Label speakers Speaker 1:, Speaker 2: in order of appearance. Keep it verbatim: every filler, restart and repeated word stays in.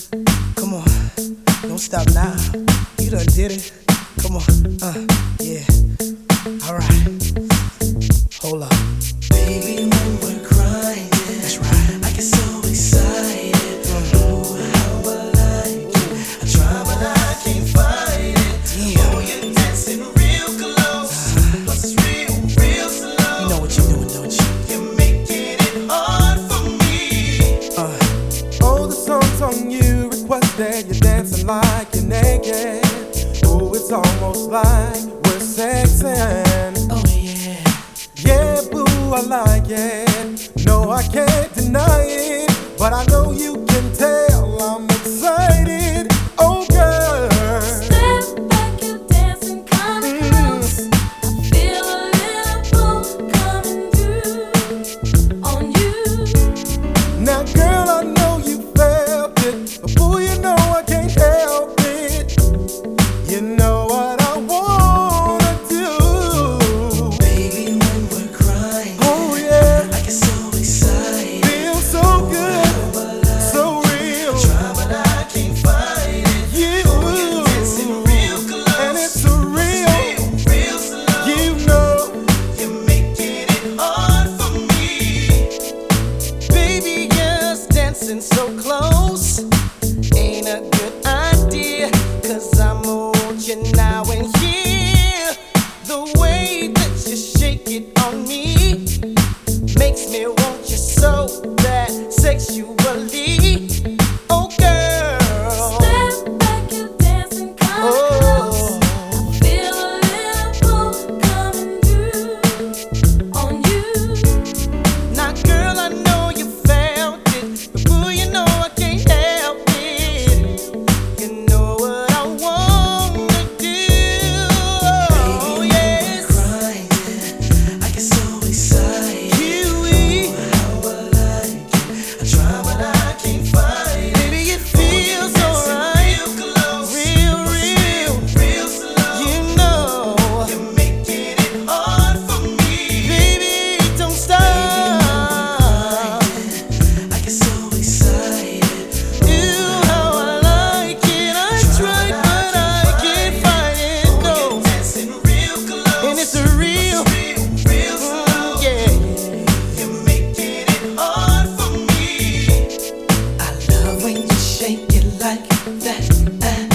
Speaker 1: Come on, don't stop now. You done did it. Come on, uh, yeah. Alright, hold up.
Speaker 2: Baby, when we're crying,
Speaker 1: That's right.
Speaker 2: I get so excited. Oh, how I like it. I try, but I can't fight it.
Speaker 1: Yeah.
Speaker 2: Oh, you're dancing real close. Plus it's real, real slow.
Speaker 1: You know what you're doing, don't you?
Speaker 2: You're making it hard for me.
Speaker 1: Uh,
Speaker 3: Oh, the song's on you, requested. You're dancing like you're naked. Oh, it's almost like we're sexing.
Speaker 1: oh yeah.
Speaker 3: Yeah, boo, I like it. No, I can't deny it. But I know you can tell I'm excited. Oh, girl.
Speaker 4: Step back, you're dancing kinda close. I feel a little pull coming through on you.
Speaker 3: Now, girl, I know you felt it. But, boo, you know I can't help it. You know what I wanna do.
Speaker 2: Baby, when we're crying,
Speaker 3: Oh, yeah.
Speaker 2: I get so excited.
Speaker 3: Feel so good, so real.
Speaker 2: Try, but I can't fight it.
Speaker 3: You,
Speaker 2: Oh, you're dancing real close.
Speaker 3: and it's a real.
Speaker 2: Real, real slow.
Speaker 3: You know,
Speaker 2: You're making it hard for me. Baby, just dancing so close ain't a good idea. Cause I'm on you now and here. The way that you shake it on me makes me want you so bad sexually. Oh, girl.
Speaker 4: Step back, you're dancing kinda close.
Speaker 2: Oh.
Speaker 4: I feel a little pull coming through on you.
Speaker 2: Now, girl, I know you felt it, but boo, you know I can't help it. You know what I wanna do. Oh, yes. Crying, I get so excited. Kiwi, how I like it. I try, but I can't fight it. Baby, it feels alright. Real, real, real slow. You know you're making it hard for me. Baby, don't stop. I get so excited. Ooh, how I like it. I tried, but I can't fight it. No, and it's a real, real slow. Yeah, you're making it hard for me. I love when you shake it like that.